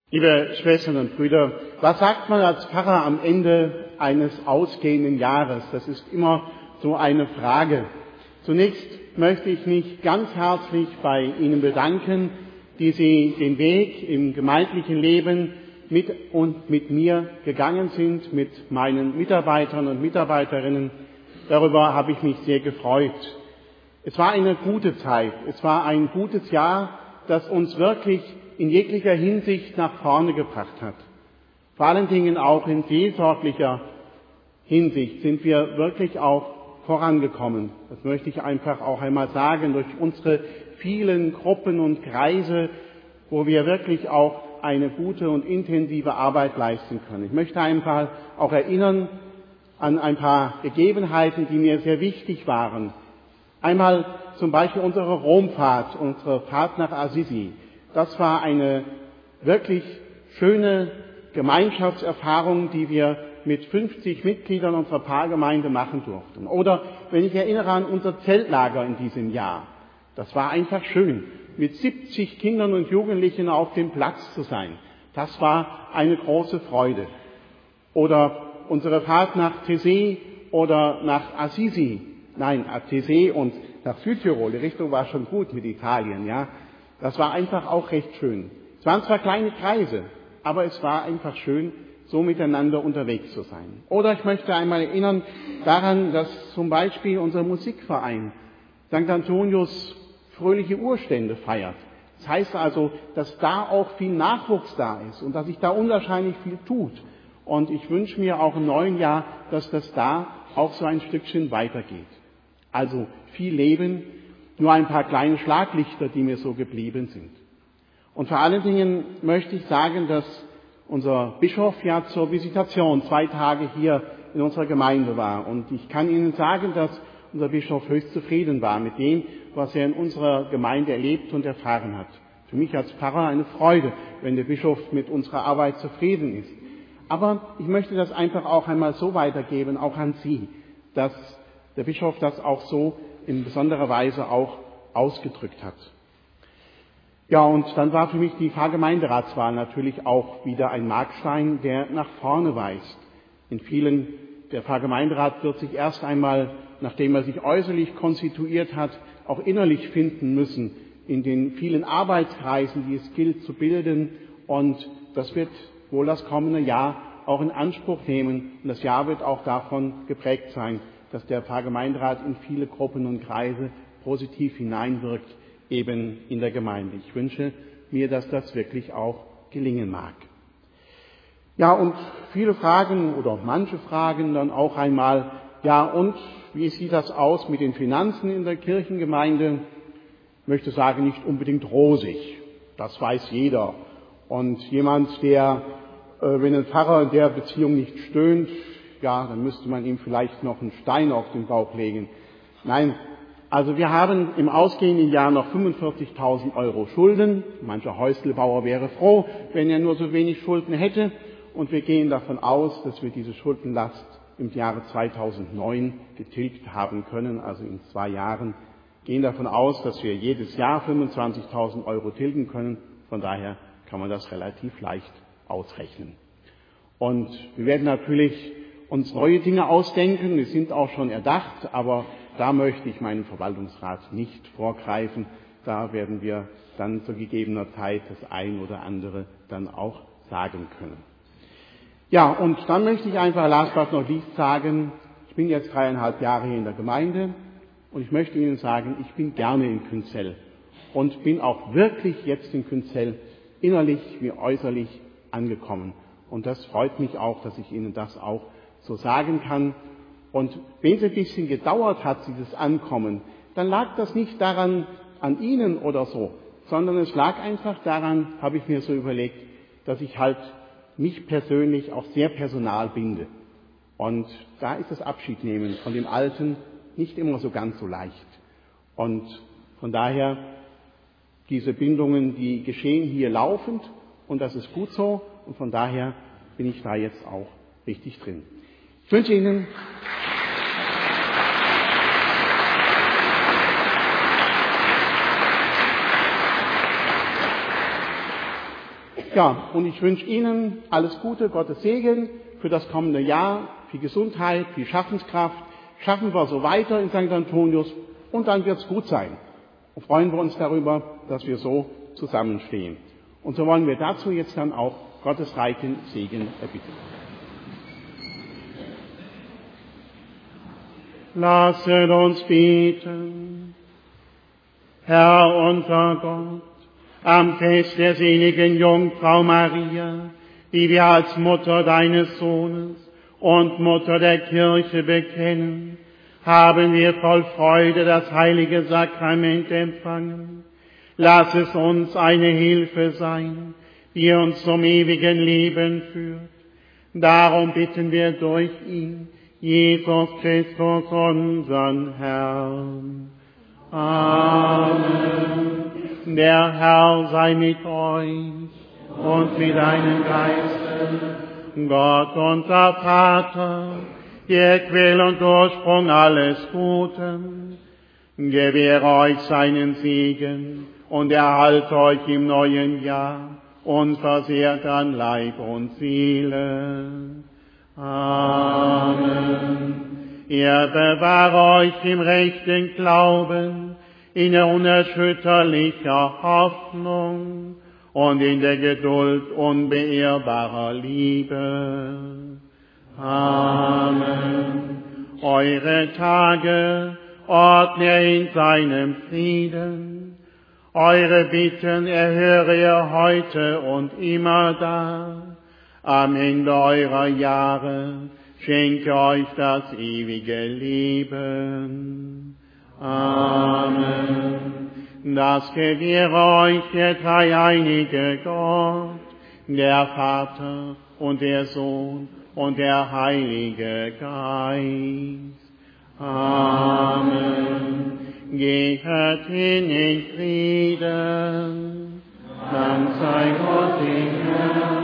Liebe Schwestern und Brüder, was sagt man als Pfarrer am Ende eines ausgehenden Jahres? Das ist immer so eine Frage. Zunächst möchte ich mich ganz herzlich bei Ihnen bedanken, die Sie den Weg im gemeindlichen Leben mit mir gegangen sind, mit meinen Mitarbeitern und Mitarbeiterinnen. Darüber habe ich mich sehr gefreut. Es war eine gute Zeit, es war ein gutes Jahr, das uns wirklich in jeglicher Hinsicht nach vorne gebracht hat. Vor allen Dingen auch in seelsorglicher Hinsicht sind wir wirklich auch vorangekommen. Das möchte ich einfach auch einmal sagen, durch unsere vielen Gruppen und Kreise, wo wir wirklich auch eine gute und intensive Arbeit leisten können. Ich möchte einfach auch erinnern an ein paar Gegebenheiten, die mir sehr wichtig waren. Einmal zum Beispiel unsere Romfahrt, unsere Fahrt nach Assisi. Das war eine wirklich schöne Gemeinschaftserfahrung, die wir mit 50 Mitgliedern unserer Pfarrgemeinde machen durften. Oder wenn ich erinnere an unser Zeltlager in diesem Jahr. Das war einfach schön, mit 70 Kindern und Jugendlichen auf dem Platz zu sein. Das war eine große Freude. Oder unsere Fahrt nach Tessé oder nach Assisi. Nein, Tessé und nach Südtirol. Die Richtung war schon gut mit Italien, ja. Das war einfach auch recht schön. Es waren zwar kleine Kreise, aber es war einfach schön, so miteinander unterwegs zu sein. Oder ich möchte einmal erinnern daran, dass zum Beispiel unser Musikverein St. Antonius fröhliche Urstände feiert. Das heißt also, dass da auch viel Nachwuchs da ist und dass sich da unwahrscheinlich viel tut. Und ich wünsche mir auch im neuen Jahr, dass das da auch so ein Stückchen weitergeht. Also viel Leben, nur ein paar kleine Schlaglichter, die mir so geblieben sind. Und vor allen Dingen möchte ich sagen, dass unser Bischof ja zur Visitation 2 Tage hier in unserer Gemeinde war. Und ich kann Ihnen sagen, dass unser Bischof höchst zufrieden war mit dem, was er in unserer Gemeinde erlebt und erfahren hat. Für mich als Pfarrer eine Freude, wenn der Bischof mit unserer Arbeit zufrieden ist. Aber ich möchte das einfach auch einmal so weitergeben, auch an Sie, dass der Bischof das auch so in besonderer Weise auch ausgedrückt hat. Ja, und dann war für mich die Pfarrgemeinderatswahl natürlich auch wieder ein Markstein, der nach vorne weist. Der Pfarrgemeinderat wird sich erst einmal, nachdem er sich äußerlich konstituiert hat, auch innerlich finden müssen in den vielen Arbeitskreisen, die es gilt zu bilden. Und das wird wohl das kommende Jahr auch in Anspruch nehmen. Und das Jahr wird auch davon geprägt sein, dass der Pfarrgemeinderat in viele Gruppen und Kreise positiv hineinwirkt, eben in der Gemeinde. Ich wünsche mir, dass das wirklich auch gelingen mag. Ja, und viele Fragen oder manche Fragen dann auch einmal, ja, und wie sieht das aus mit den Finanzen in der Kirchengemeinde? Ich möchte sagen, nicht unbedingt rosig. Das weiß jeder. Und jemand, der, wenn ein Pfarrer in der Beziehung nicht stöhnt, ja, dann müsste man ihm vielleicht noch einen Stein auf den Bauch legen. Nein, also wir haben im ausgehenden Jahr noch 45.000 Euro Schulden. Mancher Häuslebauer wäre froh, wenn er nur so wenig Schulden hätte. Und wir gehen davon aus, dass wir diese Schuldenlast im Jahre 2009 getilgt haben können, also in 2 Jahren. Gehen davon aus, dass wir jedes Jahr 25.000 Euro tilgen können. Von daher kann man das relativ leicht ausrechnen. Und wir werden natürlich uns neue Dinge ausdenken, die sind auch schon erdacht, aber da möchte ich meinem Verwaltungsrat nicht vorgreifen. Da werden wir dann zu gegebener Zeit das ein oder andere dann auch sagen können. Ja, und dann möchte ich einfach last but not least sagen, ich bin jetzt 3,5 Jahre hier in der Gemeinde und ich möchte Ihnen sagen, ich bin gerne in Künzell und bin auch wirklich jetzt in Künzell innerlich wie äußerlich angekommen. Und das freut mich auch, dass ich Ihnen das auch so sagen kann. Und wenn es ein bisschen gedauert hat, dieses Ankommen, dann lag das nicht daran, an Ihnen oder so, sondern es lag einfach daran, habe ich mir so überlegt, dass ich halt mich persönlich auch sehr personal binde. Und da ist das Abschiednehmen von dem Alten nicht immer so ganz so leicht. Und von daher, diese Bindungen, die geschehen hier laufend und das ist gut so und von daher bin ich da jetzt auch richtig drin. Ich wünsche Ihnen Ja, und ich wünsche Ihnen alles Gute, Gottes Segen für das kommende Jahr, viel Gesundheit, viel Schaffenskraft. Schaffen wir so weiter in St. Antonius und dann wird's gut sein. Und freuen wir uns darüber, dass wir so zusammenstehen. Und so wollen wir dazu jetzt dann auch Gottes reichen Segen erbitten. Lasset uns beten. Herr unser Gott, am Fest der seligen Jungfrau Maria, die wir als Mutter deines Sohnes und Mutter der Kirche bekennen, haben wir voll Freude das heilige Sakrament empfangen. Lass es uns eine Hilfe sein, die uns zum ewigen Leben führt. Darum bitten wir durch ihn, Jesus Christus, unseren Herrn. Amen. Der Herr sei mit euch und mit deinem Geiste. Gott, unser Vater, der Quell und Ursprung alles Guten, gewähre euch seinen Segen und erhalte euch im neuen Jahr unversehrt an Leib und Seele. Amen. Er bewahre euch im rechten Glauben, in der unerschütterlichen Hoffnung und in der Geduld unbeirrbarer Liebe. Amen. Eure Tage ordne er in seinem Frieden. Eure Bitten erhöre er heute und immerdar. Am Ende eurer Jahre schenke euch das ewige Leben. Amen. Das gewähre euch der dreieinige Gott, der Vater und der Sohn und der Heilige Geist. Amen. Geht hin in Frieden. Dank sei Gott dem Herrn.